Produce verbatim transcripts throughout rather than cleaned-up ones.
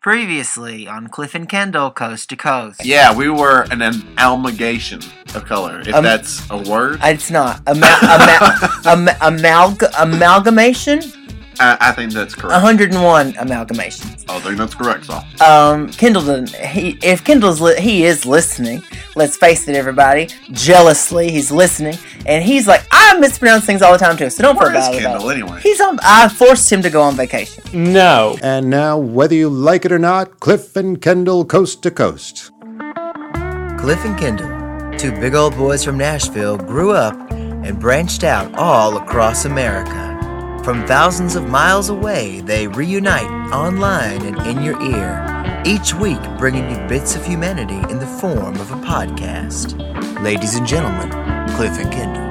Previously on Cliff and Kendall, Coast to Coast. Yeah, we were an, an amalgamation of color, if um, that's a word. It's not. Ama- ama- ama- amalg- amalgamation? I, I think that's correct. one hundred one amalgamations. I think that's correct, Saul. Um, Kendall doesn't, he, if Kendall's, li- he is listening, let's face it, everybody, jealously, he's listening, and he's like, I mispronounce things all the time, too, so don't Where feel bad is about Kendall, it. anyway? He's on, I forced him to go on vacation. No. And now, whether you like it or not, Cliff and Kendall Coast to Coast. Cliff and Kendall, two big old boys from Nashville, grew up and branched out all across America. From thousands of miles away, they reunite online and in your ear, each week bringing you bits of humanity in the form of a podcast. Ladies and gentlemen, Cliff and Kendall.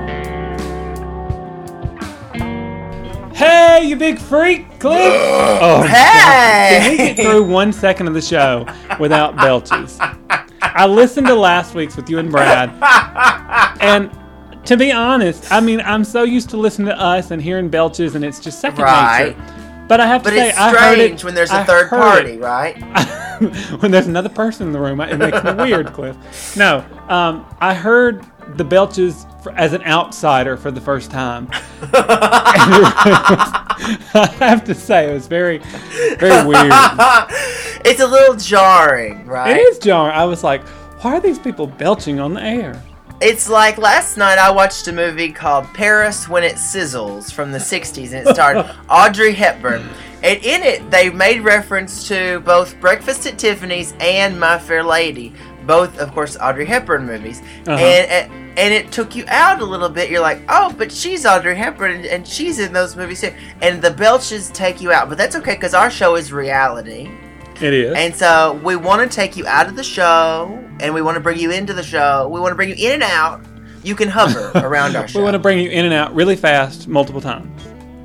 Hey, you big freak, Cliff! Oh, hey! Can we get through one second of the show without belches? I listened to last week's with you and Brad, and to be honest, I mean, I'm so used to listening to us and hearing belches, and it's just second right. nature. But I have to but say, it's I heard it strange when there's a I third party, it. right? When there's another person in the room, it makes me weird, Cliff. No, um, I heard the belches for, as an outsider for the first time. I have to say, it was very, very weird. It's a little jarring, right? It is jarring. I was like, why are these people belching on the air? It's like last night I watched a movie called Paris When It Sizzles from the sixties, and it starred Audrey Hepburn. And in it, they made reference to both Breakfast at Tiffany's and My Fair Lady. Both, of course, Audrey Hepburn movies. Uh-huh. And and it took you out a little bit. You're like, oh, but she's Audrey Hepburn, and she's in those movies too. And the belches take you out. But that's okay, because our show is reality. It is. And so we want to take you out of the show, and we want to bring you into the show. We want to bring you in and out. You can hover around our show. We want to bring you in and out really fast, multiple times.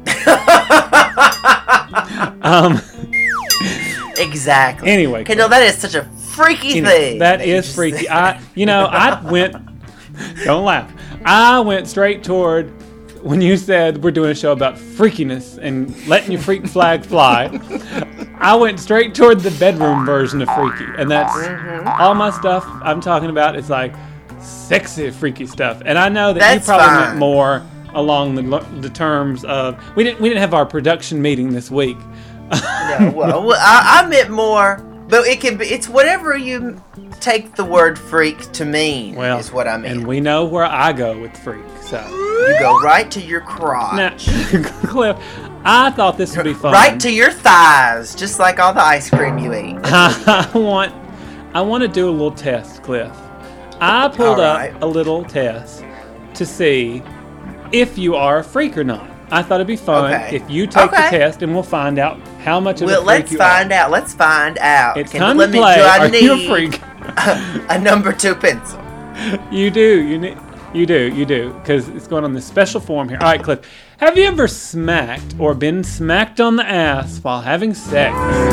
um. Exactly. Anyway, Kendall, that is such a freaky anyway, thing. That, that is freaky. Say. I, you know, I went. Don't laugh. I went straight toward when you said we're doing a show about freakiness and letting your freak flag fly. I went straight toward the bedroom version of freaky, and that's mm-hmm. all my stuff I'm talking about is like sexy freaky stuff. And I know that that's you probably fine. went more along the the terms of we didn't we didn't have our production meeting this week. No, well, well I, I meant more, but it can be. It's whatever you take the word freak to mean. Well, is what I mean. And we know where I go with freak, so you go right to your crotch. Now, Cliff, I thought this would be fun. Right to your thighs, just like all the ice cream you eat. I want, I want to do a little test, Cliff. I pulled right. up a little test to see if you are a freak or not. I thought it'd be fun okay. if you take okay. the test, and we'll find out how much of well, a freak let's you find are. out. Let's find out. It's Can time you to let play. Me, do I are need you a freak? a, a number two pencil. You do. You need. You do. You do. Because it's going on this special form here. All right, Cliff. Have you ever smacked or been smacked on the ass while having sex?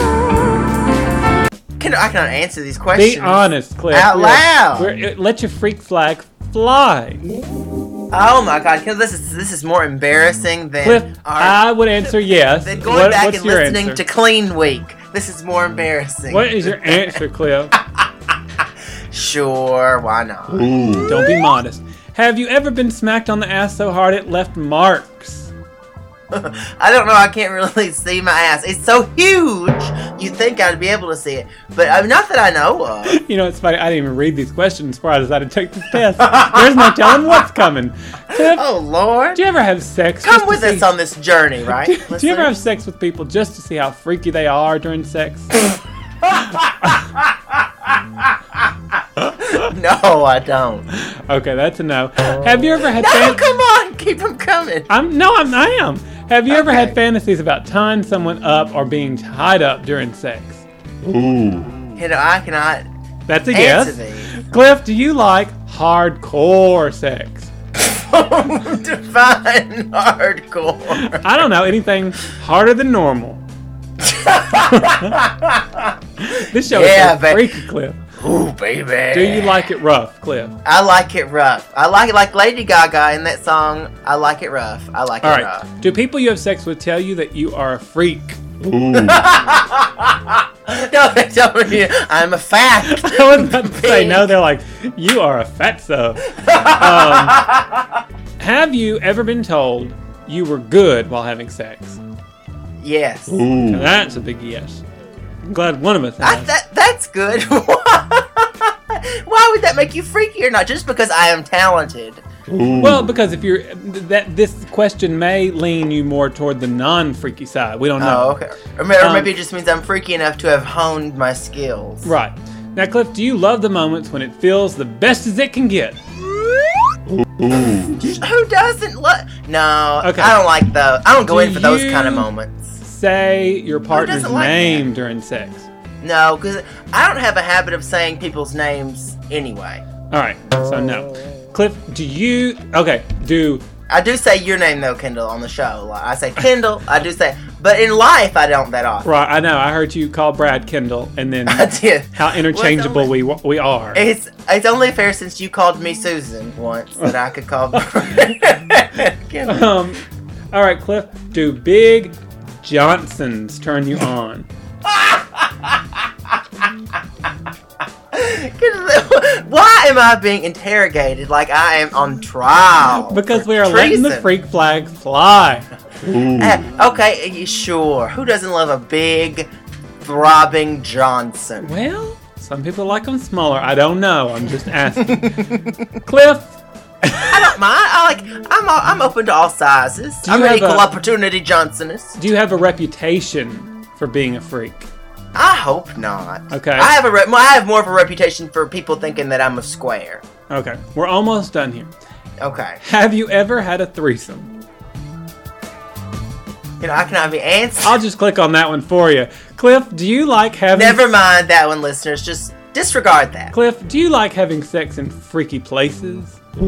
Can I cannot answer these questions. Be honest, Cliff. Out we're, loud. We're, let your freak flag fly. Oh my God! This is this is more embarrassing than Cliff. our, I would answer yes. Than going what, back what's and your listening answer? to Clean Week. This is more embarrassing. What is your answer, Cliff? Sure, why not? Ooh. Don't be modest. Have you ever been smacked on the ass so hard it left marks? I don't know. I can't really see my ass. It's so huge. You'd think I'd be able to see it, but uh, not that I know of. You know, it's funny. I didn't even read these questions before I decided to take this test. There's no telling what's coming. Cliff, oh Lord! Do you ever have sex? Come with see, us on this journey, right? Do, do you ever have sex with people just to see how freaky they are during sex? No, I don't. Okay, that's a no. Have you ever had? No, fan- come on, keep them coming. I'm no, I'm I am. Have you okay. ever had fantasies about tying someone up or being tied up during sex? Ooh. You know, I cannot. That's a yes. These. Cliff, do you like hardcore sex? Define hardcore. I don't know, anything harder than normal. This show yeah, is so freaky, Cliff. Ooh, baby. Do you like it rough, Cliff? I like it rough. I like it like Lady Gaga in that song. I like it rough. I like All it right. rough. Do people you have sex with tell you that you are a freak? Ooh. No, I'm a fact. I was about to say, no, they're like, you are a fatso. Um, have you ever been told you were good while having sex? Yes. Now, that's a big yes. I'm glad one of us I, has. that, that's good. Why would that make you freaky or not? Just because I am talented. Well, because if you're that, this question may lean you more toward the non-freaky side. We don't know. Oh, okay. Or maybe, or Um, maybe it just means I'm freaky enough to have honed my skills. Right. Now, Cliff, do you love the moments when it feels the best as it can get? Who doesn't love? No, Okay. I don't like those. I don't go Do in for those kind of you- moments. Say your partner's doesn't like name that? during sex. No, because I don't have a habit of saying people's names anyway. All right, so no. Cliff, do you... Okay, do... I do say your name though, Kendall, on the show. Like, I say Kendall. I do say, but in life I don't that often. Right, I know. I heard you call Brad Kendall, and then I did. how interchangeable Well, it's we we are. It's it's only fair since you called me Susan once that I could call Kendall. Um, all right, Cliff, do Big Johnsons turn you on? Why am I being interrogated like I am on trial? Because for we are letting the treason? freak flag fly. Uh, okay, you sure. Who doesn't love a big, throbbing Johnson? Well, some people like them smaller. I don't know. I'm just asking. Cliff, I don't mind. I like. I'm. I'm open to all sizes. Do you I'm an have equal a- opportunity Johnsonist. do you have a reputation for being a freak? I hope not. Okay. I have a. Re- I have more of a reputation for people thinking that I'm a square. Okay, we're almost done here. Okay. Have you ever had a threesome? You know, I cannot be answered. I'll just click on that one for you. Cliff, do you like having... Never mind that one, listeners. Just disregard that. Cliff, do you like having sex in freaky places? Good,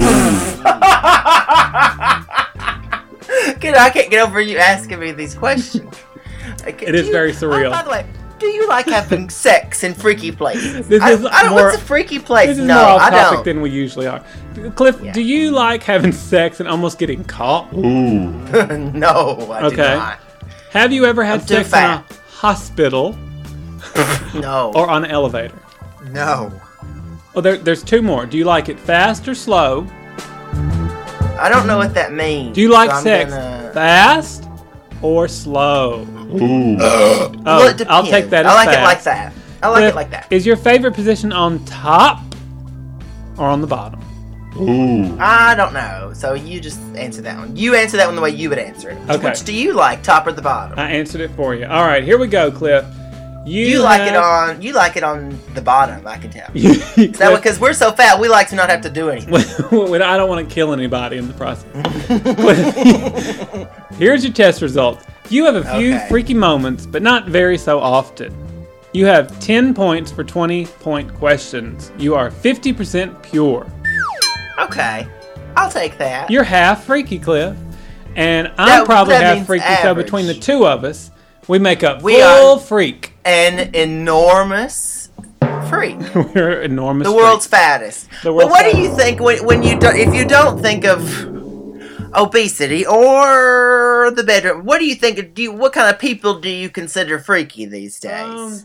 I can't get over you asking me these questions. Okay, It do is you- very surreal. Oh, by the way, do you like having sex in freaky places? This I, is I don't. more- What's a freaky place? This is no, more off I topic don't. than we usually are. Cliff, Yeah. do you like having sex and almost getting caught? No, I do Okay. not. Have you ever had I'm too sex fat. in a hospital No. or on an elevator? no. Well, there, there's two more. Do you like it fast or slow? I don't know what that means. Do you like so I'm sex gonna- fast or slow? Well, Oh, it I'll take depends. that I as like it fast. like that. I like Cliff, it like that. Is your favorite position on top or on the bottom? I don't know. So you just answer that one. You answer that one the way you would answer it. Okay. Which do you like, top or the bottom? I answered it for you. All right, here we go, Cliff. You, You like it have- on. You like it on the bottom. I can tell. Cliff, That because we're so fat, we like to not have to do anything. when I don't want to kill anybody in the process. Cliff, here's your test results. You have a few Okay. freaky moments, but not very so often. You have ten points for twenty point questions. You are fifty percent pure. Okay, I'll take that. You're half freaky, Cliff. And I'm That- probably that half means freaky, so average. between the two of us, we make up We full are- freak. An enormous freak. We're enormous The freaks. world's fattest. The But world's what do fattest. you think when, when you do, if you don't think of obesity or the bedroom? What do you think? Do you, what kind of people do you consider freaky these days? Um,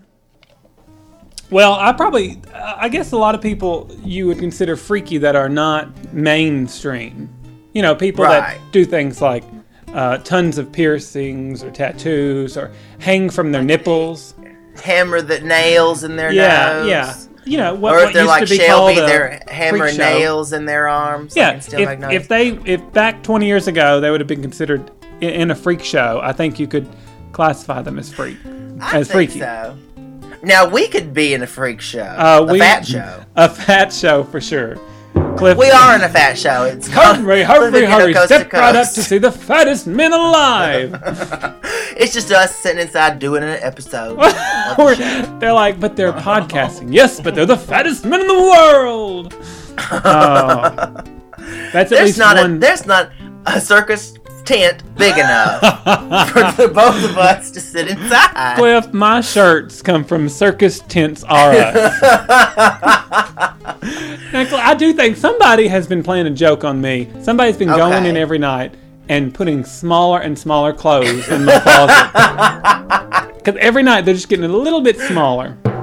Well, I probably, I guess a lot of people you would consider freaky that are not mainstream. You know, people Right. that do things like uh, tons of piercings or tattoos or hang from their nipples. Hammer the nails in their Yeah, nose. yeah. You know, what, Or if what they're used like to be Shelby, called a they're hammering freak show. nails in their arms. Yeah, like Steel if, Magnolias. if they, if back twenty years ago they would have been considered in, in a freak show, I think you could classify them as freak, I as think freaky. so. Now we could be in a freak show, Uh, a we, fat show. A fat show for sure. Cliff, We are in a fat show. It's called Hurry, hurry, Living hurry! Coast Step to right up Coast. to see the fattest men alive. It's just us sitting inside doing an episode. of the We're- show. they're like, but they're podcasting. Yes, but they're the fattest men in the world. Oh, that's at There's least not one. a there's not a circus tent big enough for the both of us to sit inside. Cliff, my shirts come from Circus Tents R Us. Now, Cliff, I do think somebody has been playing a joke on me. Somebody's been going Okay. in every night and putting smaller and smaller clothes in my closet. Because every night they're just getting a little bit smaller.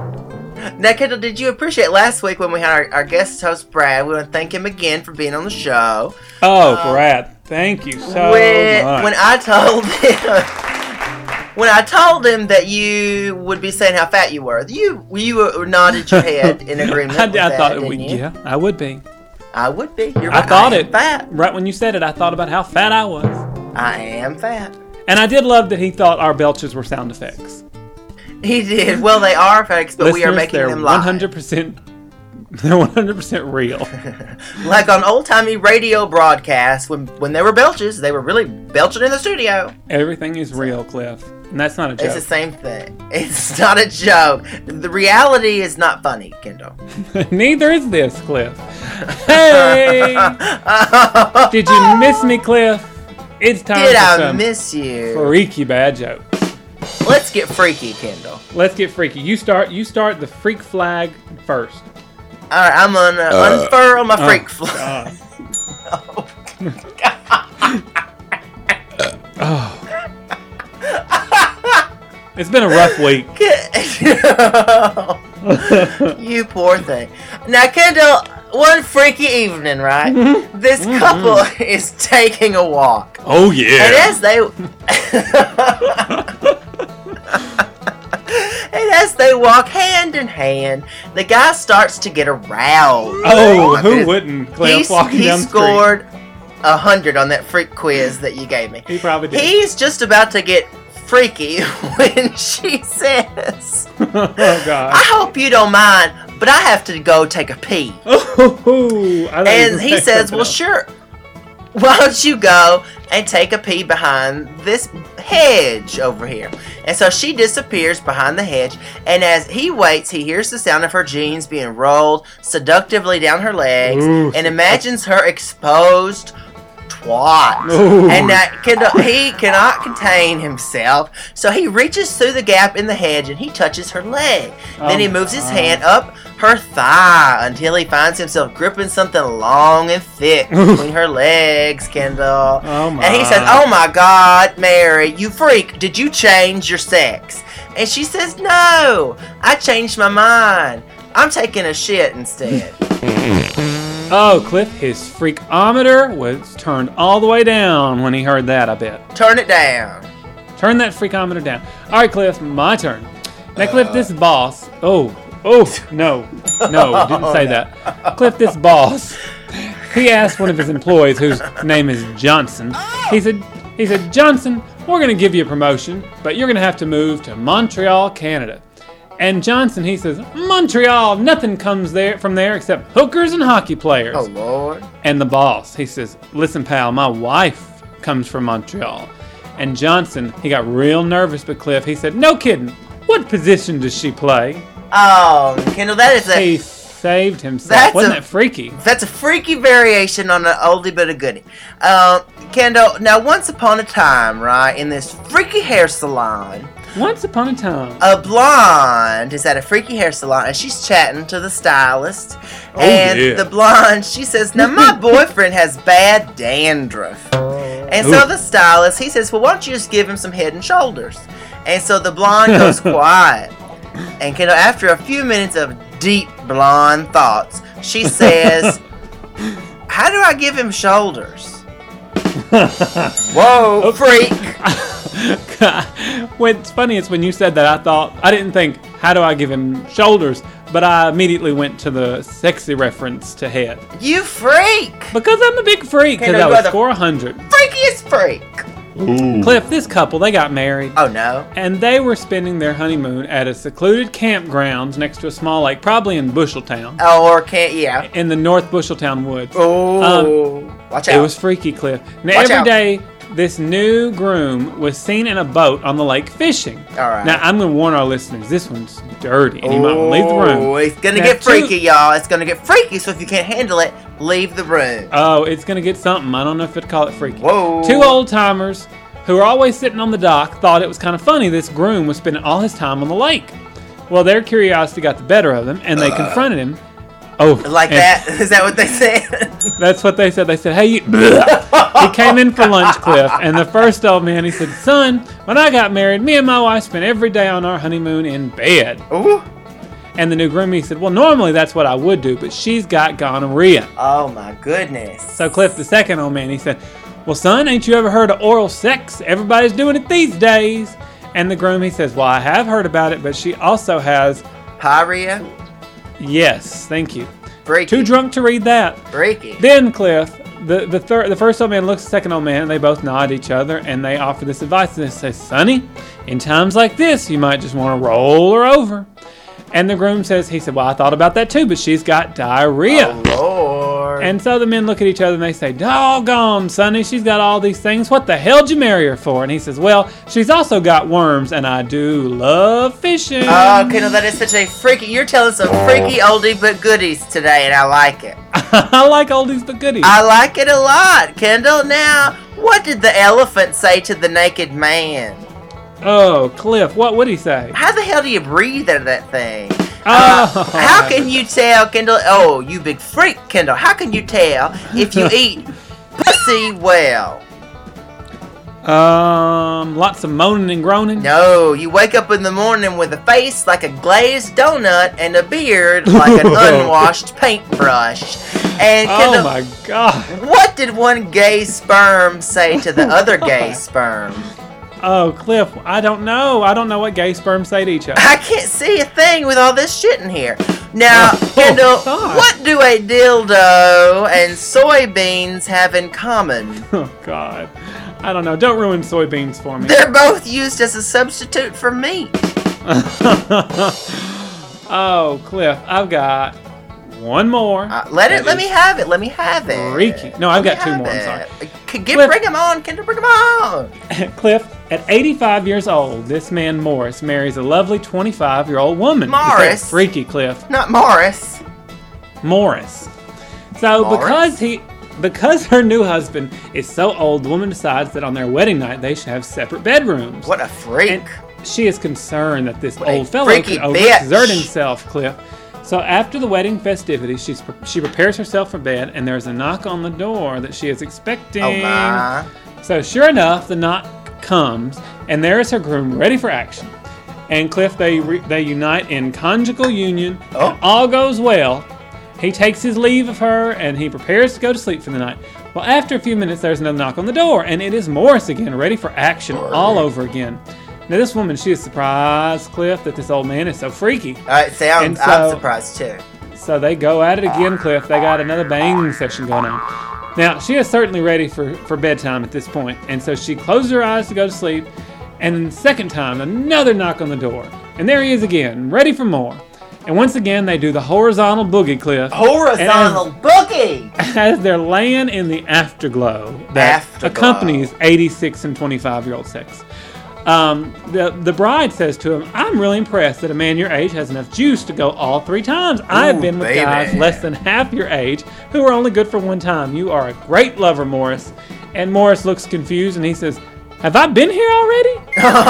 Now, Kendall, did you appreciate last week when we had our, our guest host, Brad? We want to thank him again for being on the show. Oh, um, Brad, thank you so when, much. When I told him, when I told him that you would be saying how fat you were, you you nodded your head in agreement. I, with I that, thought, didn't we, you? yeah, I would be. I would be. You're I right. thought I am it. Fat. Right when you said it, I thought about how fat I was. I am fat. And I did love that he thought our belches were sound effects. He did. Well, they are effects, but Listeners, we are making they're them live. one hundred percent They're one hundred percent real. Like on old-timey radio broadcasts, when when there were belches, they were really belching in the studio. Everything is real, Cliff. And that's not a joke. It's the same thing. It's not a joke. The reality is not funny, Kendall. Neither is this, Cliff. Hey! Did you miss me, Cliff? It's time Did for I some miss you? freaky bad jokes. Let's get freaky, Kendall. Let's get freaky. You start. You start the freak flag first. All right, I'm gonna uh, unfurl my freak flag. Oh. Oh. It's been a rough week. You poor thing. Now, Kendall, one freaky evening, right? Mm-hmm. This couple mm-hmm. is taking a walk. Oh yeah. And as they And as they walk hand in hand, the guy starts to get aroused. Oh, who wouldn't? Cliff, walking he down the scored a hundred on that freak quiz that you gave me. He probably did. He's just about to get freaky when she says, "Oh God, I hope you don't mind, but I have to go take a pee." Oh, I and he says, "Well, else. Sure. Why don't you go and take a pee behind this hedge over here?" And so she disappears behind the hedge, and as he waits, he hears the sound of her jeans being rolled seductively down her legs, Ooh. And imagines her exposed twat. Ooh. And uh, can, he cannot contain himself, so he reaches through the gap in the hedge and he touches her leg. Oh, then he moves his hand up her thigh until he finds himself gripping something long and thick between her legs, Kendall. Oh my. And he says, "Oh my God, Mary, you freak, did you change your sex?" And she says, "No, I changed my mind. I'm taking a shit instead." Oh, Cliff, his freakometer was turned all the way down when he heard that, I bet. Turn it down. Turn that freakometer down. All right, Cliff, my turn. Now, Cliff, this boss... Oh, oh, no. No, didn't say that. Cliff, this boss, he asked one of his employees, whose name is Johnson. He said, he said, "Johnson, we're going to give you a promotion, but you're going to have to move to Montreal, Canada." And Johnson, he says, "Montreal, nothing comes there from there except hookers and hockey players." Oh, Lord. And the boss, he says, "Listen, pal, my wife comes from Montreal." And Johnson, he got real nervous, but Cliff, he said, "No kidding. What position does she play?" Oh, Kendall, that is a... He saved himself. That's Wasn't a, that freaky? That's a freaky variation on an oldie but a goodie. Uh, Kendall, now once upon a time, right, in this freaky hair salon... Once upon a time, a blonde is at a freaky hair salon and she's chatting to the stylist. Oh, and yeah. the blonde, she says, "Now my boyfriend has bad dandruff." And so Ooh. the stylist, he says, "Well, why don't you just give him some head and shoulders?" And so the blonde goes quiet. And Kendall, after a few minutes of deep blonde thoughts, she says, "How do I give him shoulders?" Whoa, freak. What's funny is when you said that, I thought, I didn't think, how do I give him shoulders? But I immediately went to the sexy reference to head. You freak. Because I'm a big freak, because Okay, no, I you was are the four hundred. Freakiest freak. Ooh. Cliff, this couple, they got married. Oh, no. And they were spending their honeymoon at a secluded campgrounds next to a small lake, probably in Busheltown. Oh, or can't, yeah. In the North Busheltown woods. Oh, um, watch out. It was freaky, Cliff. Now, Watch every out. day, this new groom was seen in a boat on the lake fishing. All right. Now, I'm going to warn our listeners, this one's dirty, and he might want to leave the room. Oh, it's going to Now, get two- freaky, y'all. It's going to get freaky, so if you can't handle it, leave the room. Oh, it's going to get something. I don't know if I'd call it freaky. Whoa. Two old-timers who were always sitting on the dock thought it was kind of funny this groom was spending all his time on the lake. Well, their curiosity got the better of them, and they uh. confronted him. Oh, Like that? Is that what they said? That's what they said. They said, "Hey, you." He came in for lunch, Cliff, and the first old man, he said, "Son, when I got married, me and my wife spent every day on our honeymoon in bed." Ooh. And the new groomie said, well, normally that's what I would do, but she's got gonorrhea. Oh, my goodness. So Cliff, the second old man, he said, well, son, ain't you ever heard of oral sex? Everybody's doing it these days. And the groom, he says, well, I have heard about it, but she also has... Pyrrhea? Yes, thank you. Freaky. Too drunk to read that. Freaky. Then, Cliff, the the third, the first old man looks at the second old man, and they both nod at each other, and they offer this advice, and they say, Sonny, in times like this, you might just want to roll her over. And the groom says, he said, well, I thought about that too, but she's got diarrhea. Oh, Lord. And so the men look at each other and they say, doggone, Sonny, she's got all these things. What the hell'd you marry her for? And he says, well, she's also got worms, and I do love fishing. Oh, Kendall, that is such a freaky... You're telling some freaky oldie but goodies today, and I like it. I like oldies but goodies. I like it a lot, Kendall. Now, what did the elephant say to the naked man? Oh, Cliff, what would he say? How the hell do you breathe out of that thing? Oh. Uh, how can you tell, Kendall? Oh, you big freak, Kendall. How can you tell if you eat pussy well? Um, lots of moaning and groaning. No, you wake up in the morning with a face like a glazed donut and a beard like an unwashed paintbrush. And Kendall, Oh my God. what did one gay sperm say to the other gay sperm? Oh, Cliff, I don't know. I don't know what gay sperm say to each other. I can't see a thing with all this shit in here. Now, Oh, Kendall, God. what do a dildo and soybeans have in common? Oh, God. I don't know. Don't ruin soybeans for me. They're both used as a substitute for meat. Oh, Cliff, I've got one more. Uh, let it. That Let me is have it. Let me have it. freaky. No, I've Let got me two more. I'm have sorry. it. C- Get, Cliff- bring them on, Kendall. Bring them on. Cliff, at eighty-five years old, this man Morris marries a lovely twenty-five-year-old woman. Is that Morris? freaky, Cliff. Not Morris. Morris. So Morris? because he because her new husband is so old, the woman decides that on their wedding night they should have separate bedrooms. What a freak. And she is concerned that this What a old fellow freaky could bitch. overexert himself, Cliff. So after the wedding festivities, she's, she prepares herself for bed, and there's a knock on the door that she is expecting. Oh my. So sure enough, the knock comes, and there is her groom ready for action. And Cliff, they re- they unite in conjugal union. Oh. And all goes well. He takes his leave of her, and he prepares to go to sleep for the night. Well, after a few minutes, there's another knock on the door, and it is Morris again, ready for action all over again. Now, this woman, she is surprised, Cliff, that this old man is so freaky. Uh, it sounds. And I'm so- surprised too. So they go at it again, Cliff. They got another bang session going on. Now, she is certainly ready for, for bedtime at this point, and so she closes her eyes to go to sleep, and then the second time, another knock on the door. And there he is again, ready for more. And once again, they do the horizontal boogie, Cliff. Horizontal boogie. As they're laying in the afterglow that Afterglow. accompanies eighty-six and twenty-five-year-old sex. Um, the the bride says to him, I'm really impressed that a man your age has enough juice to go all three times. I have Ooh, been with baby. guys less than half your age who are only good for one time. You are a great lover, Morris. And Morris looks confused and he says, have I been here already?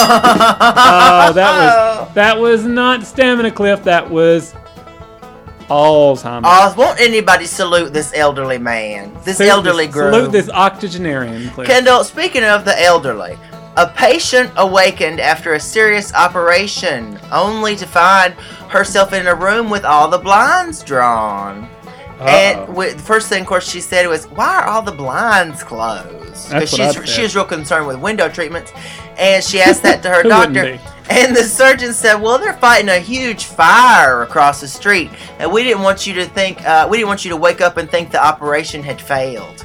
Oh, that was that was not stamina, Cliff. That was Alzheimer's. Oh, won't anybody salute this elderly man? This Salute elderly this- groom. Salute this octogenarian, Cliff. Kendall, speaking of the elderly, a patient awakened after a serious operation, only to find herself in a room with all the blinds drawn. Uh-oh. And with, the first thing, of course, she said was, "Why are all the blinds closed?" That's what she's I'd say. she was real concerned with window treatments, and she asked that to her Who wouldn't doctor. be? And the surgeon said, "Well, they're fighting a huge fire across the street, and we didn't want you to think, uh, we didn't want you to wake up and think the operation had failed."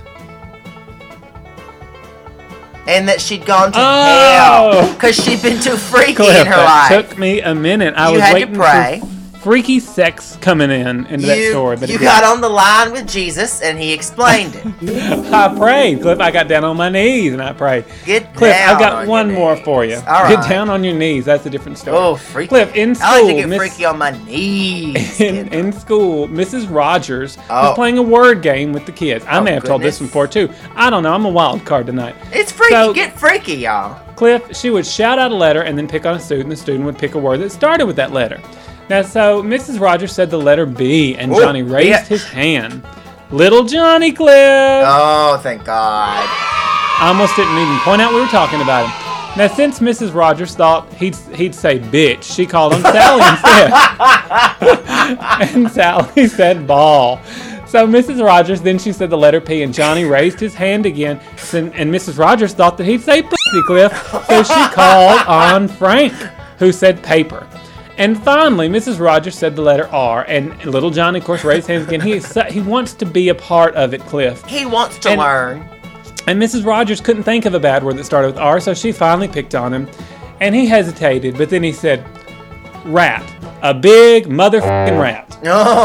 And that she'd gone to Oh. hell because she'd been too freaky Cliff, in her that life. took me a minute. I You was had to waiting pray. for freaky sex coming in into that you story, but you it got on the line with Jesus and he explained it. didn't. I prayed, Cliff. I got down on my knees and I prayed. Get Cliff, down I've got on one your more knees. for you. All Get right. down on your knees. That's a different story. Oh, freaky. Cliff, in school, I like to get Miss- freaky on my knees. in, in school, Missus Rogers Oh. was playing a word game with the kids. I Oh, may have told this goodness. before too. I don't know. I'm a wild card tonight. It's freaky. So- Get freaky, y'all. Cliff, she would shout out a letter and then pick on a student. The student would pick a word that started with that letter. Now, so Missus Rogers said the letter B, and Ooh, Johnny raised yeah. his hand. Little Johnny, Cliff. Oh, thank God. I almost didn't even point out we were talking about him. Now, since Missus Rogers thought he'd he'd say bitch, she called him Sally instead. And Sally said ball. So Missus Rogers, then she said the letter P, and Johnny raised his hand again, and, and Missus Rogers thought that he'd say pussy, Cliff, so she called on Frank, who said paper. And finally, Missus Rogers said the letter R, and little Johnny, of course, raised his hands again. He he wants to be a part of it, Cliff. He wants to And- learn. And Missus Rogers couldn't think of a bad word that started with R, so she finally picked on him. And he hesitated, but then he said, rat. A big motherfucking rat.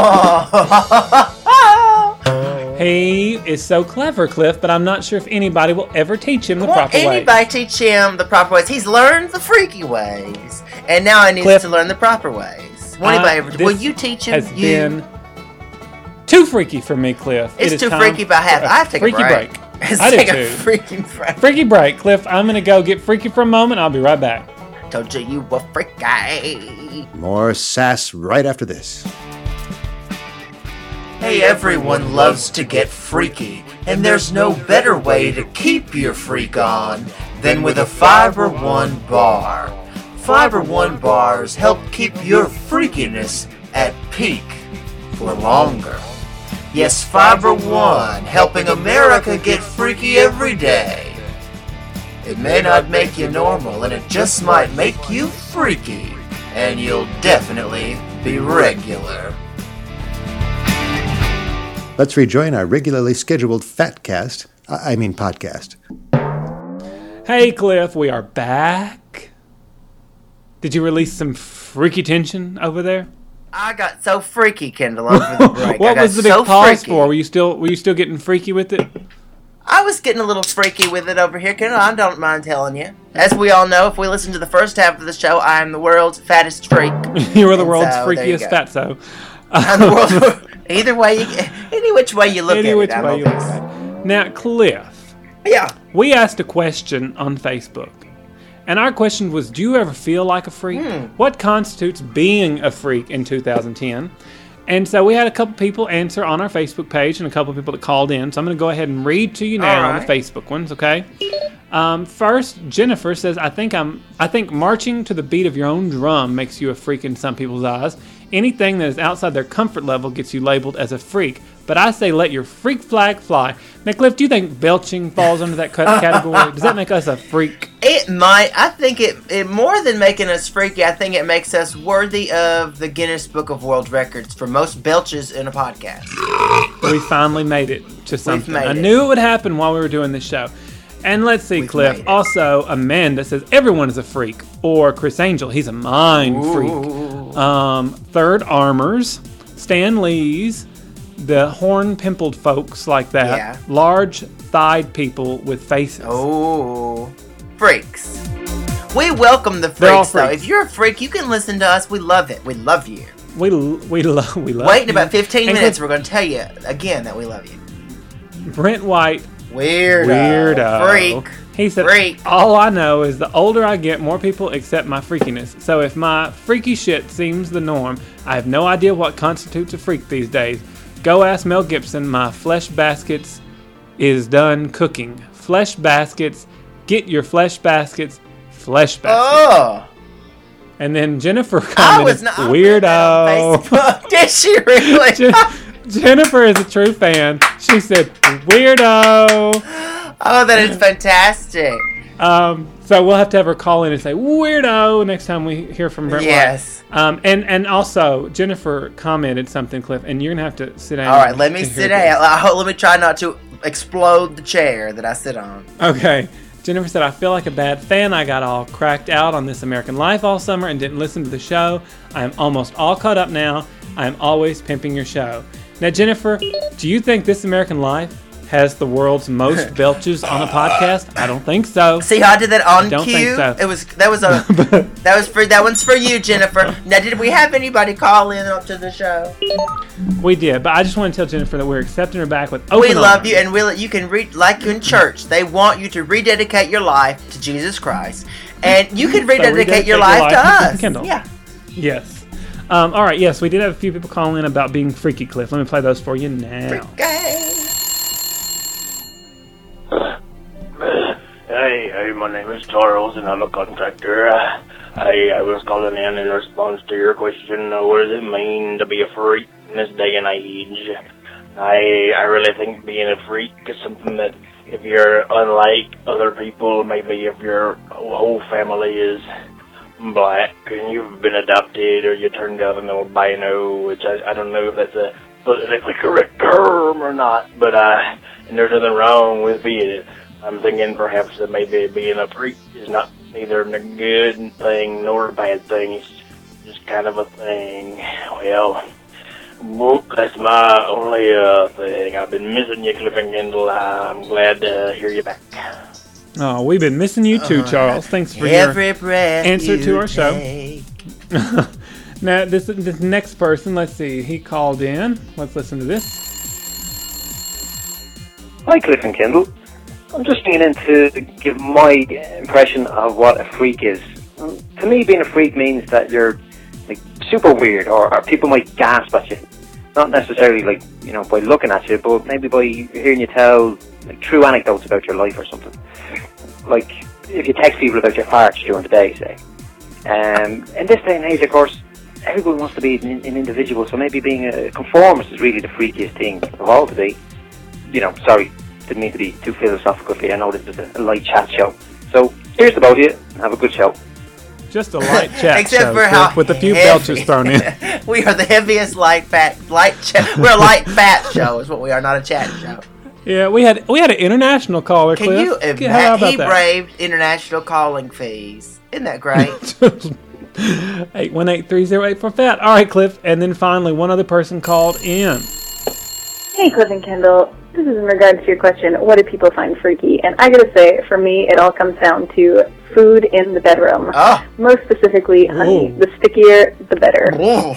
Oh. He is so clever, Cliff, but I'm not sure if anybody will ever teach him the Won't proper way. anybody teach him the proper ways? He's learned the freaky ways, and now he needs Cliff, to learn the proper ways. Won't Uh, anybody ever? this Will you teach him? has you? been too freaky for me, Cliff. It's It is too time freaky, but I have, for I have to take freaky a break. break. Let's I do take a too. freaking break. Freaky break, Cliff. I'm gonna go get freaky for a moment. I'll be right back. Told you you were freaky. More sass right after this. Hey, everyone loves to get freaky, and there's no better way to keep your freak on than with a Fiber One bar. Fiber One bars help keep your freakiness at peak for longer. Yes, Fiber One, helping America get freaky every day. It may not make you normal, and it just might make you freaky, and you'll definitely be regular. Let's rejoin our regularly scheduled Fatcast, I I mean podcast. Hey, Cliff, we are back. Did you release some freaky tension over there? I got so freaky, Kendall, over the break. I What got was the big so pause freaky. for? Were you still were you still getting freaky with it? I was getting a little freaky with it over here, Kendall. I don't mind telling you. As we all know, if we listen to the first half of the show, I am the world's fattest freak. You were the And world's so, there you freakiest go. fatso. I'm the world. Either way, you, any which way you look Any at which it, I'm way you obese. look at it. Now, Cliff, Yeah. we asked a question on Facebook. And our question was, do you ever feel like a freak? Hmm. What constitutes being a freak in two thousand ten? And so we had a couple people answer on our Facebook page and a couple people that called in. So I'm going to go ahead and read to you now All on the right. Facebook ones, okay? Um, first, Jennifer says, I think I'm I think marching to the beat of your own drum makes you a freak in some people's eyes. Anything that is outside their comfort level gets you labeled as a freak. But I say let your freak flag fly. Now, Cliff, do you think belching falls under that cut- category? Does that make us a freak? It might. I think it, it, more than making us freaky, I think it makes us worthy of the Guinness Book of World Records for most belches in a podcast. We finally made it to something. made I it. knew it would happen while we were doing this show. And let's see, We've Cliff. made it. Also, Amanda says everyone is a freak. Or Chris Angel, he's a mind Ooh. freak. Um, Third Armors, Stan Lee's, the horn-pimpled folks like that. Yeah. Large-thighed people with faces. Oh, freaks. We welcome the They're all freaks, though. freaks. If you're a freak, you can listen to us. We love it. We love you. We we love we love. Wait in you. about fifteen And minutes. Cliff, We're going to tell you again that we love you. Brent White, Weirdo. weirdo. Freak. He said, Freak. all I know is the older I get, more people accept my freakiness. So if my freaky shit seems the norm, I have no idea what constitutes a freak these days. Go ask Mel Gibson, my flesh baskets is done cooking. Flesh baskets, get your flesh baskets, flesh baskets. Oh. And then Jennifer I commented, was not I read that on weirdo. Facebook. Did she really? Jen- Jennifer is a true fan. She said, weirdo. Oh, that is fantastic. Um, so we'll have to have her call in and say weirdo next time we hear from Brent White. Yes. Um, and and also Jennifer commented something, Cliff, and you're gonna have to sit down. All right, let me to hear sit this. down. I- Let me try not to explode the chair that I sit on. Okay. Jennifer said, I feel like a bad fan. I got all cracked out on This American Life all summer and didn't listen to the show. I am almost all caught up now. I am always pimping your show. Now, Jennifer, do you think This American Life has the world's most belches on a podcast? I don't think so. See how I did that on don't cue? think so. It was that was a that was for that one's for you, Jennifer. Now, did we have anybody call in up to the show? We did, but I just want to tell Jennifer that we're accepting her back with open We love arms. you, and we'll, you can read like in church. They want you to rededicate your life to Jesus Christ, and you can rededicate rededicate your your life life to to us. Kendall. Yeah. Yes. Um, all right, yes, we did have a few people calling in about being freaky, Cliff. Let me play those for you now. Okay. Hey, how Hi, my name is Charles, and I'm a contractor. Uh, I, I was calling in in response to your question, uh, what does it mean to be a freak in this day and age? I, I really think being a freak is something that if you're unlike other people, maybe if your whole family is black and you've been adopted or you turned out an albino, which I, I don't know if that's a politically correct term or not, but uh, and there's nothing wrong with being it. I'm thinking perhaps that maybe being a freak is not neither a good thing nor a bad thing. It's just kind of a thing. Well, well that's my only uh, thing. I've been missing you, Cliff and Kendall. I'm glad to hear you back. Oh, we've been missing you too, Charles. Thanks for Every your breath answer you to our show. take. Now, this this next person, let's see, he called in. Let's listen to this. Hi, Cliff and Kendall. I'm just thinking in to give my impression of what a freak is. Um, to me, being a freak means that you're like super weird, or, or people might gasp at you. Not necessarily like, you know, by looking at you, but maybe by hearing you tell like true anecdotes about your life or something. Like if you text people about your farts during the day, say. Um, in this day and age, of course, everyone wants to be an, an individual, so maybe being a conformist is really the freakiest thing of all to be. You know, sorry, didn't mean to be too philosophical for you. I know this is a, a light chat show. So, here's about you. Have a good show. Just a light chat Except show for Cliff, how with a few heavy- belches thrown in. We are the heaviest light fat light chat. We're a light fat show, is what we are, not a chat show. Yeah, we had we had an international caller, Can Cliff. you How imagine? about He that? braved international calling fees. Isn't that great? eight one eight, three oh eight four, F A T. All right, Cliff. And then finally, one other person called in. Hey, Cliff and Kendall. This is in regards to your question, what do people find freaky? And I gotta say, for me, it all comes down to food in the bedroom. Oh. Most specifically, honey. Ooh. The stickier, the better.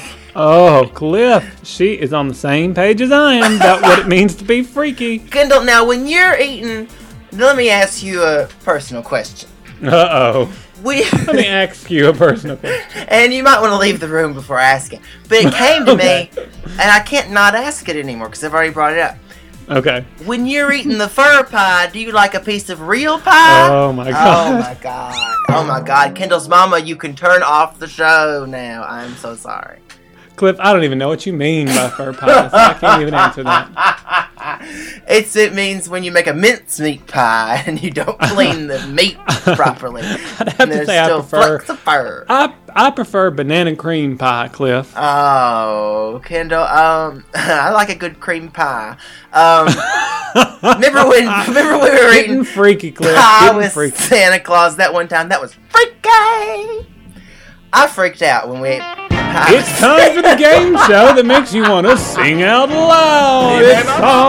Oh, Cliff. She is on the same page as I am about what it means to be freaky. Kendall, now when you're eating, let me ask you a personal question. Uh-oh. We, Let me ask you a personal question. and you might want to leave the room before asking. But it came to Okay. me, and I can't not ask it anymore because I've already brought it up. Okay. When you're eating the fur pie, do you like a piece of real pie? Oh, my Oh God. my god. Oh my god. Kendall's mama, you can turn off the show now. I'm so sorry. Cliff, I don't even know what you mean by fur pie, so I can't even answer that. It's it means when you make a mincemeat pie and you don't clean the meat properly. I'd have And to there's say I still prefer, flecks of fur. I, I prefer banana cream pie, Cliff. Oh, Kendall, um, I like a good cream pie. Um, remember when, remember when we were Getting eating freaky, Cliff. pie Getting with freaky. Santa Claus that one time? That was freaky. I freaked out when we ate pie. It's time for the game show that makes you want to sing out loud. It's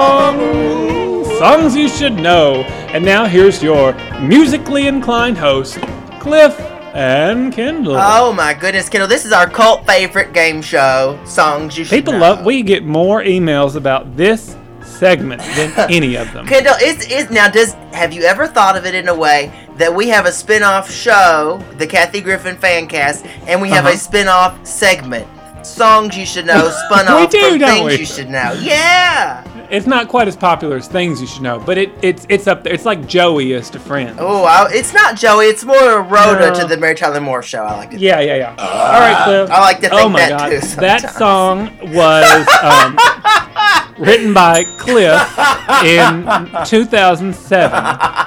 songs, songs you should know. And now here's your musically inclined host, Cliff and Kendall. Oh my goodness, Kendall! This is our cult favorite game show. Songs you should People know. love. We get more emails about this segment than any of them. Kendall, is is now? Does have you ever thought of it in a way that we have a spin-off show, the Kathy Griffin Fancast, and we have Uh-huh. a spin-off segment, songs you should know, spun We off do, from don't things we? you should know. Yeah. It's not quite as popular as things you should know, but it, it's it's up there. It's like Joey is to Friends. Oh, I- it's not Joey. It's more Rhoda No. to the Mary Tyler Moore show. I like it. Yeah, yeah, yeah. All right, Cliff. I like to think oh my that God. too. That sometimes. song was um, written by Cliff in two thousand seven.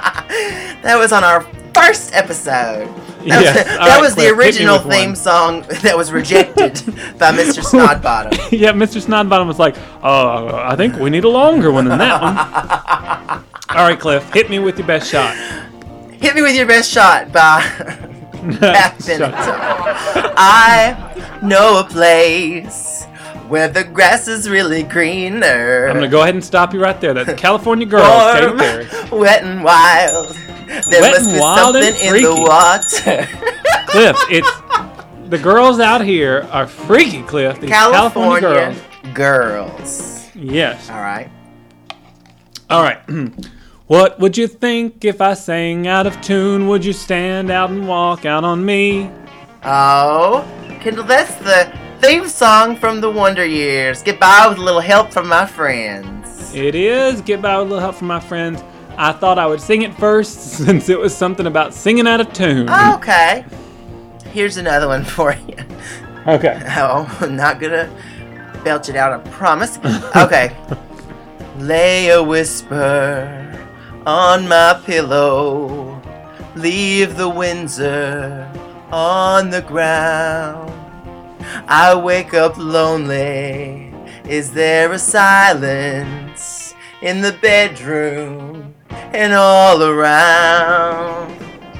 That was on our first episode. That Yes. was, All that right, was the Cliff, hit me original with theme one. song that was rejected by Mister Snodbottom. Yeah, Mister Snodbottom was like, "Oh, I think we need a longer one than that one." All right, Cliff, hit me with your best shot. Hit Me With Your Best Shot by Pat Benatar. I know a place where the grass is really greener. I'm gonna go ahead and stop you right there. That's California Girls, Katy Warm, Perry. wet and wild. There Wet must and be wild and something in the freaky. water. Cliff, it's the girls out here are freaky, Cliff. These California, California girls. girls. Yes. All right. All right. What would you think if I sang out of tune? Would you stand out and walk out on me? Oh, Kendall, that's the theme song from the Wonder Years. Get by with a little help from my friends. It is. Get by with a little help from my friends. I thought I would sing it first since it was something about singing out of tune. Okay. Here's another one for you. Okay. Oh, I'm not gonna belch it out, I promise. Okay. Lay a whisper on my pillow. Leave the Windsor on the ground. I wake up lonely. Is there a silence in the bedroom and all around?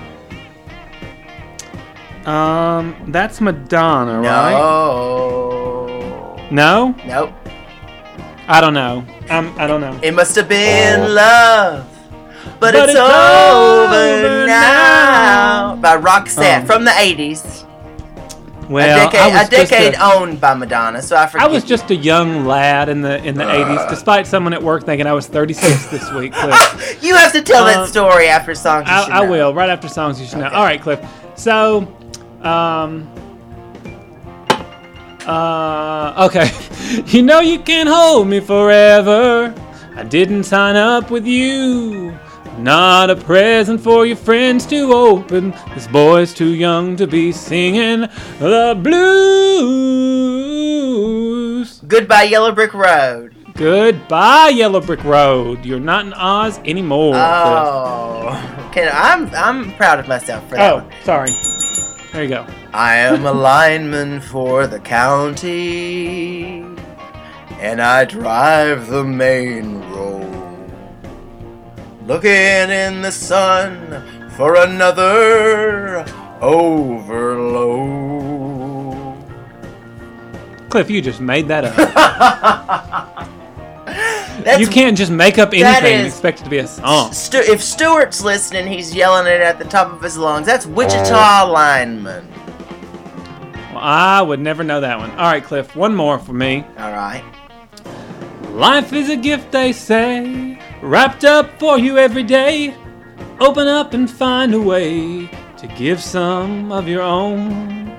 Um, that's Madonna, right? No. No? Nope. I don't know. Um, I don't know. It must have been love, but, But it's, it's over, over now. now. By Roxette Um, from the eighties. Well, a decade, I was a decade just a, owned by Madonna, so I forget. I was just a young lad in the in the eighties, despite someone at work thinking I was thirty-six this week, Cliff. You have to tell Um, that story after songs you should I, I know. will, right after songs you should know. Okay. All right, Cliff. So, um, uh, okay. You know you can't hold me forever. I didn't sign up with you. Not a present for your friends to open. This boy's too young to be singing the blues. Goodbye, Yellow Brick Road. Goodbye, Yellow Brick Road. You're not in Oz anymore. Cliff. Oh, okay. I'm I'm proud of myself for that Oh, one. sorry. There you go. I am a lineman for the county, and I drive the main road, looking in the sun for another overload. Cliff, you just made that up. That's, You can't just make up that anything and is- expect it to be a song. Stu- if Stuart's listening, he's yelling it at the top of his lungs. That's Wichita lineman. Well, I would never know that one. All right, Cliff, one more for me. All right. Life is a gift, they say, wrapped up for you every day. Open up and find a way to give some of your own.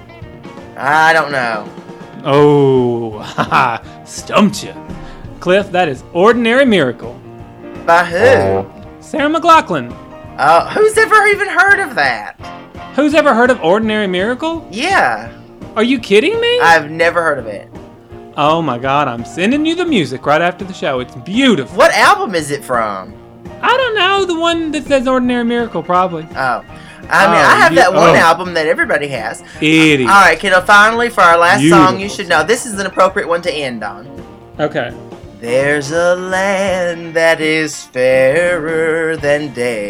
I don't know. Oh, haha, stumped you. Cliff, that is Ordinary Miracle. By who? Sarah McLachlan. Uh, who's ever even heard of that? Who's ever heard of Ordinary Miracle? Yeah. Are you kidding me? I've never heard of it. Oh my God, I'm sending you the music right after the show. It's beautiful. What album is it from? I don't know, the one that says Ordinary Miracle, probably. Oh. I mean, Oh, I have you- that one oh. album that everybody has. Idiot. All right, kiddo, finally, for our last song, you Beautiful. should know. This is an appropriate one to end on. Okay. There's a land that is fairer than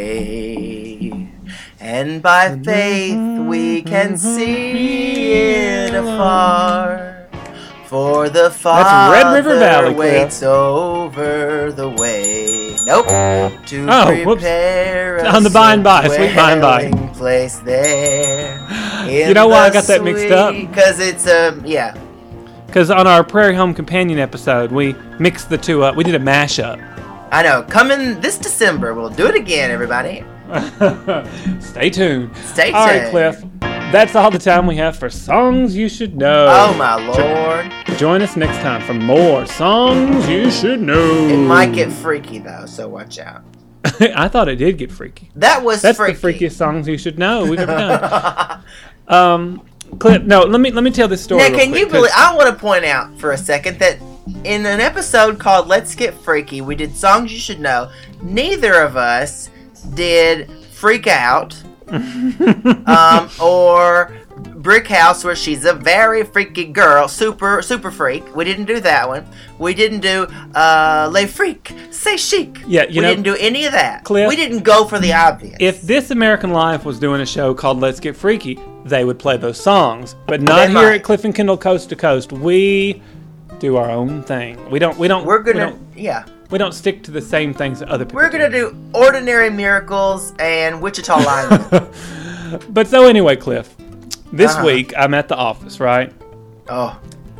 day, and by faith we can see it afar. For the Father Red River Valley, Cliff. waits over the way. Nope. To Oh, whoops. prepare On the by and by, a sweet by and by. dwelling place there. You know why I got that mixed up? Because it's um yeah. Because on our Prairie Home Companion episode, we mixed the two up. We did a mashup. I know. Coming this December, we'll do it again, everybody. Stay tuned. Stay All right, tuned. Cliff. That's all the time we have for Songs You Should Know. Oh my lord. Join us next time for more Songs You Should Know. It might get freaky though, so watch out. I thought it did get freaky. That was That's freaky. the freakiest Songs You Should Know we've ever done. um, Cliff, no, let me let me tell this story. Now, real can quick, you 'cause- believe? I want to point out for a second that in an episode called "Let's Get Freaky," we did songs you should know. Neither of us did "Freak Out" um, or "Brick House," where she's a very freaky girl, super super freak. We didn't do that one. We didn't do uh, "Les Freak," "Say Chic." Yeah, you we know, didn't do any of that. Cliff, we didn't go for the obvious. If This American Life was doing a show called Let's Get Freaky, they would play those songs, but not They here might. at Cliff and Kendall Coast to Coast. We do our own thing. We don't. We don't. We're we gonna, don't, yeah. we don't stick to the same things that other people. We're gonna do "Ordinary Miracles" and "Wichita Lineman." do. But so anyway, Cliff, this Uh-huh. week I'm at the office, right? Oh.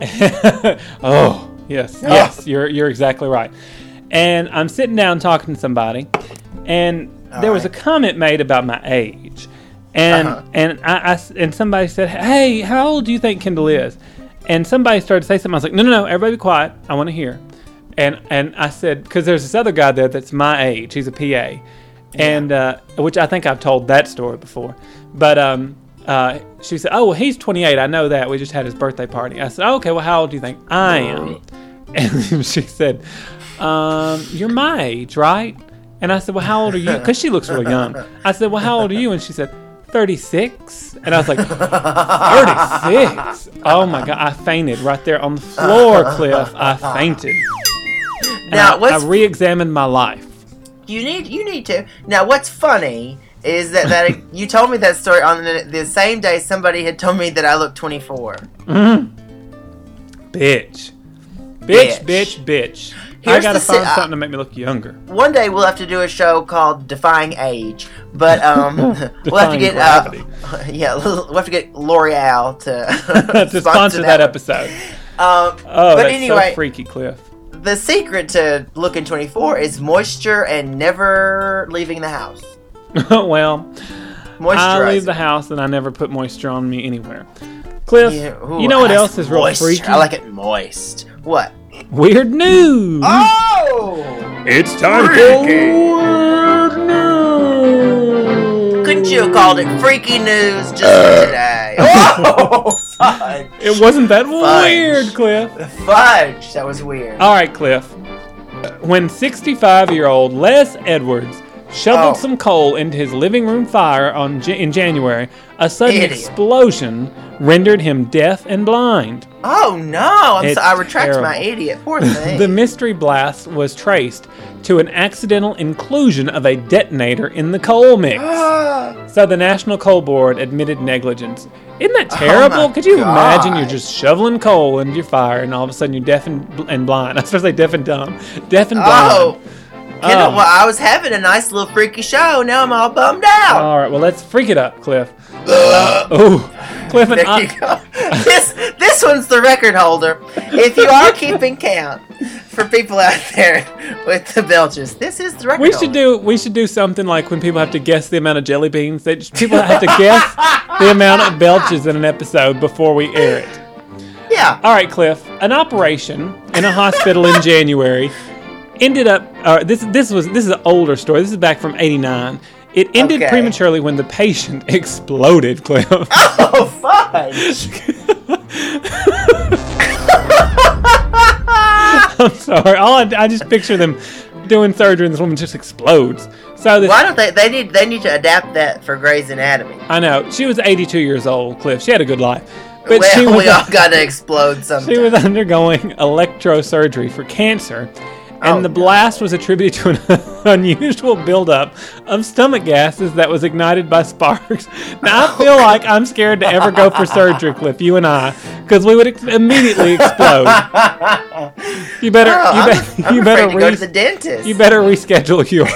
Oh, yes, yes, you're you're exactly right. And I'm sitting down talking to somebody, and All there was a right. comment made about my age, and Uh-huh. and I, I s- and somebody said, "Hey, how old do you think Kendall is?" And somebody started to say something. I was like, "No, no, no, everybody be quiet. I want to hear." And and I said, because there's this other guy there that's my age. He's a P A. And, uh, which I think I've told that story before. But um, uh, she said, oh, well, he's twenty-eight. I know that. We just had his birthday party. I said, oh, okay, well, how old do you think I am? And she said, um, you're my age, right? And I said, well, how old are you? Because she looks really young. I said, well, how old are you? And she said, thirty-six. And I was like, thirty-six? Oh, my God. I fainted right there on the floor, Cliff. I fainted. And Now, I, what's- I re-examined my life. You need you need to. Now, what's funny is that, that you told me that story on the, the same day somebody had told me that I look twenty-four. Mm-hmm. Bitch. Bitch, bitch, bitch. I Here's gotta the si- find uh, something to make me look younger. One day we'll have to do a show called Defying Age, but um, we'll have to Defying get uh, yeah, we'll have to get L'Oreal to to sponsor that, that one. episode. Um, Oh, but that's anyway, so freaky, Cliff. the secret to looking twenty-four is moisture and never leaving the house. Well, I Moisturize. leave the house and I never put moisture on me anywhere. Cliff, Yeah, ooh, you know what I- else is real moist. freaky? I like it moist. What? Weird news. Oh! It's time for weird news. Couldn't you have called it freaky news just for today? Oh, fudge. It wasn't that Fudge. weird, Cliff. Fudge. That was weird. All right, Cliff. When sixty-five-year-old Les Edwards shoveled Oh. some coal into his living room fire on Ja- in January, a sudden Idiot. explosion rendered him deaf and blind. Oh no! I'm It's so, I retract terrible. my idiot. Poor thing. The mystery blast was traced to an accidental inclusion of a detonator in the coal mix. So the National Coal Board admitted negligence. Isn't that terrible? Oh my Could you imagine God. you're just shoveling coal into your fire and all of a sudden you're deaf and, and blind? I was supposed to say deaf and dumb. Deaf and blind. Oh. Kendall, Oh. well, I was having a nice little freaky show. Now I'm all bummed out. All right, well, let's freak it up, Cliff. Uh, oh, Cliff and There I... you go. This this one's the record holder. If you are keeping count for people out there with the belches, this is the record We holder. should do we should do something like when people have to guess the amount of jelly beans. They just, people have to guess the amount of belches in an episode before we air it. Yeah. All right, Cliff. An operation in a hospital in January ended up. Uh, this this was this is an older story. This is back from eighty-nine. It ended Okay. prematurely when the patient exploded, Cliff. Oh, fudge. I'm sorry. All I, I just picture them doing surgery and this woman just explodes. So this, Why don't they? They need they need to adapt that for Grey's Anatomy. I know she was eighty-two years old, Cliff. She had a good life, but well, she was we all gotta explode sometime. she was undergoing electrosurgery for cancer. And Oh, the blast was attributed to an unusual buildup of stomach gases that was ignited by sparks. Now, I feel like I'm scared to ever go for surgery, Cliff, you and I, because we would ex- immediately explode. You better, Oh, you, I'm, be- I'm you afraid better, to go to res- the dentist. you better reschedule your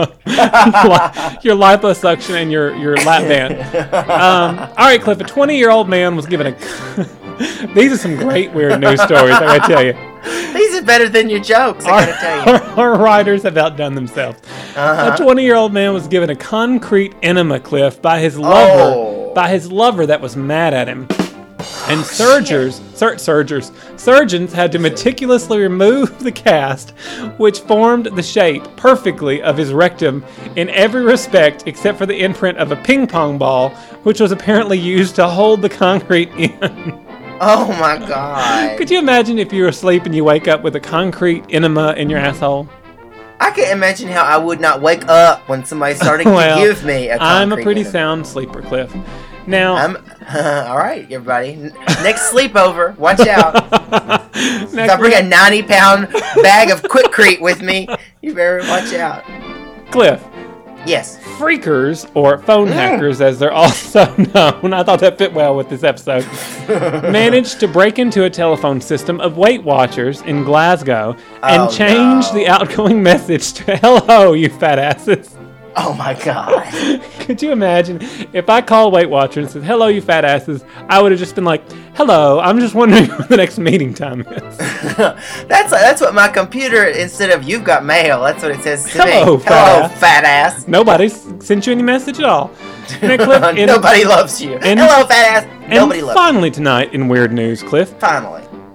uh, your liposuction and your your lap band. Um, all right, Cliff. A twenty-year-old man was given a. These are some great weird news stories. I gotta tell you. These are better than your jokes. I Our, gotta tell you. our, our writers have outdone themselves. Uh-huh. A twenty-year-old man was given a concrete enema, Cliff, by his lover, Oh. by his lover that was mad at him. And surgeons, sur- surgers, surgeons had to meticulously remove the cast, which formed the shape perfectly of his rectum in every respect except for the imprint of a ping pong ball, which was apparently used to hold the concrete in. Oh my god. Could you imagine if you were asleep and you wake up with a concrete enema in your asshole? I can't imagine how I would not wake up when somebody started Well, to give me a concrete I'm a pretty enema. sound sleeper, Cliff. Now, I'm all right, everybody. N- Next sleepover, watch out. If I bring a ninety pound bag of Quikrete with me, you better watch out. Cliff, Yes. freakers, or phone Mm. hackers as they're also known, I thought that fit well with this episode, managed to break into a telephone system of Weight Watchers in Glasgow and Oh, change no. the outgoing message to "Hello, you fat asses." Oh my god. Could you imagine if I called Weight Watchers and said, "Hello, you fat asses"? I would have just been like, "Hello, I'm just wondering when the next meeting time is." That's that's what my computer, instead of "you've got mail," that's what it says to Hello, me. fat Hello, ass. fat ass. Nobody s- sent you any message at all. Now, Cliff, in- Nobody loves you. and- Hello, fat ass. And Nobody loves finally tonight in Weird News, Cliff, you. Finally.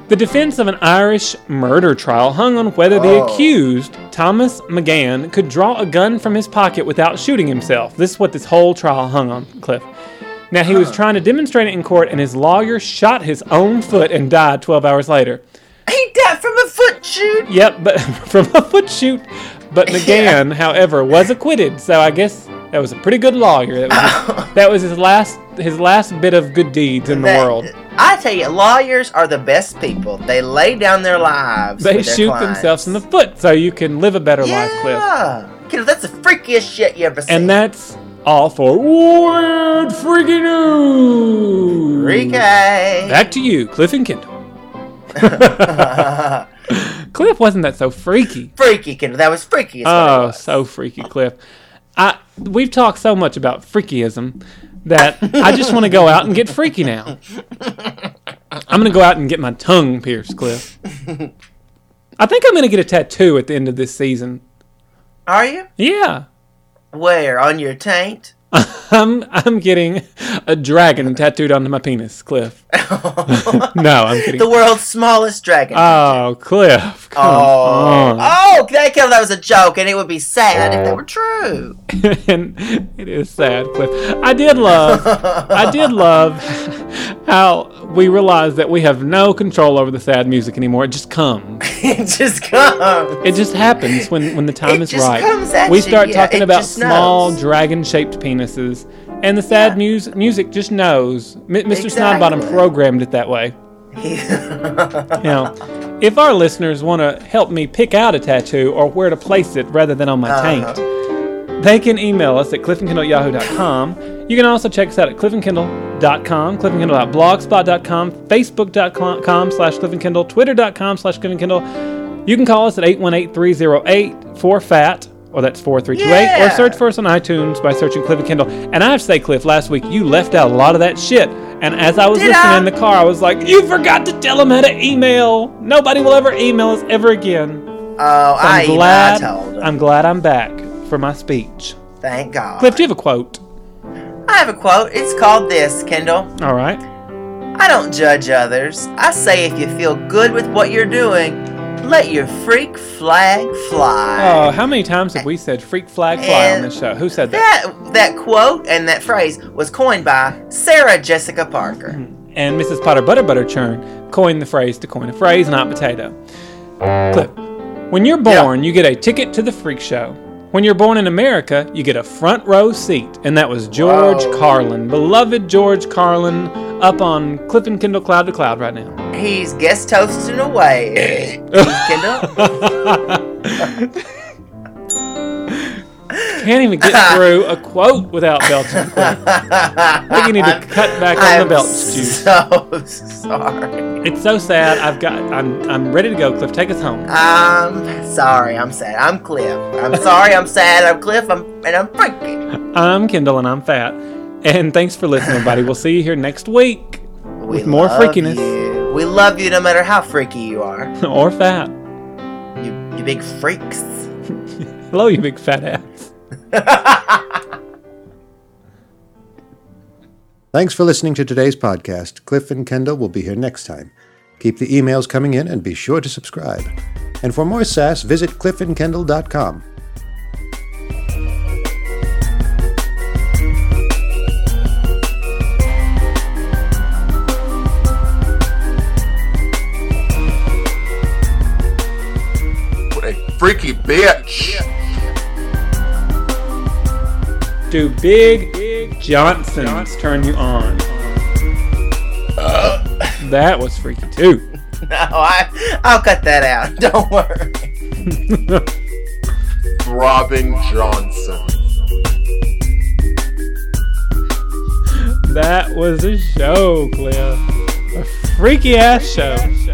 The defense of an Irish murder trial hung on whether the accused, Thomas McGann, could draw a gun from his pocket without shooting himself. This is what this whole trial hung on, Cliff. Now, he was trying to demonstrate it in court, and his lawyer shot his own foot and died twelve hours later. He died from a foot shoot? Yep, but from a foot shoot. But McGann, however, was acquitted, so I guess that was a pretty good lawyer. That was his, that was his last his last bit of good deeds in the That- world. I tell you, lawyers are the best people. They lay down their lives. They for their shoot clients. themselves in the foot so you can live a better life, Cliff. Yeah. Kiddo, that's the freakiest shit you ever seen. And that's all for Weird Freaky News. Freaky. Back to you, Cliff and Kendall. Cliff, wasn't that so freaky? Freaky, kiddo. That was freaky. Is what it Oh, was. so freaky, Cliff. I we've talked so much about freakyism that I just want to go out and get freaky now. I'm going to go out and get my tongue pierced, Cliff. I think I'm going to get a tattoo at the end of this season. Are you? Yeah. Where? On your taint? I'm I'm getting a dragon tattooed onto my penis, Cliff. No, I'm kidding. The world's smallest dragon. Oh, Cliff. Come oh. on. Oh, that, kiddo, that was a joke, and it would be sad if that were true. And it is sad, Cliff. I did love, I did love how we realized that we have no control over the sad music anymore. It just comes. It just comes. It just happens when, when the time It is just right. comes at We you, start yeah, talking it about just small knows. dragon-shaped penises, and the sad Yeah. mus- music just knows. M- Mister Exactly. Snodbottom programmed it that way. Now, if our listeners want to help me pick out a tattoo or where to place it rather than on my Uh-huh. taint, they can email us at cliffandkendall at yahoo dot com. You can also check us out at cliffandkendall dot com, cliffandkendall dot blogspot dot com, facebook dot com slash cliffandkendall, twitter dot com slash cliffandkendall. You can call us at eight one eight, three oh eight, four F A T, or that's four three two eight, or Yeah. search for us on iTunes by searching Cliff and Kendall. And I have to say, Cliff, last week you left out a lot of that shit. And as I was Did listening I? in the car, I was like, you forgot to tell them how to email. Nobody will ever email us ever again. Oh, So I, I'm even, glad, I told him. I'm glad I'm back for my speech. Thank God. Cliff, do you have a quote? I have a quote. It's called this, Kendall. All right. I don't judge others. I say if you feel good with what you're doing, let your freak flag fly. Oh, how many times have we said freak flag fly on And this show? Who said that? That that quote and that phrase was coined by Sarah Jessica Parker. And Missus Potter Butter Butter Churn coined the phrase to coin a phrase, not potato. Cliff, when you're born, you get a ticket to the freak show. When you're born in America, you get a front row seat. And that was George Whoa. Carlin, beloved George Carlin, up on Cliff and Kendall Cloud to Cloud right now. He's guest hosting away. Kendall? Can't even get through a quote without belching. Cliff. I think you need to cut back on I'm the belch juice. so sorry. It's so sad. I've got. I'm. I'm ready to go. Cliff, take us home. I'm sorry. I'm sad. I'm Cliff. I'm sorry. I'm sad. I'm Cliff. I'm and I'm freaky. I'm Kendall, and I'm fat. And thanks for listening, everybody. We'll see you here next week We with more love freakiness you. We love you no matter how freaky you are. or fat. You, you big freaks. Hello, you big fat ass. Thanks for listening to today's podcast. Cliff and Kendall will be here next time. Keep the emails coming in and be sure to subscribe. And for more sass, visit cliff and kendall dot com. What a freaky bitch. Do Big Johnsons turn you on? That was freaky too. No, I, I'll cut that out. Don't worry. Throbbing Johnson. That was a show, Cliff. A freaky ass show.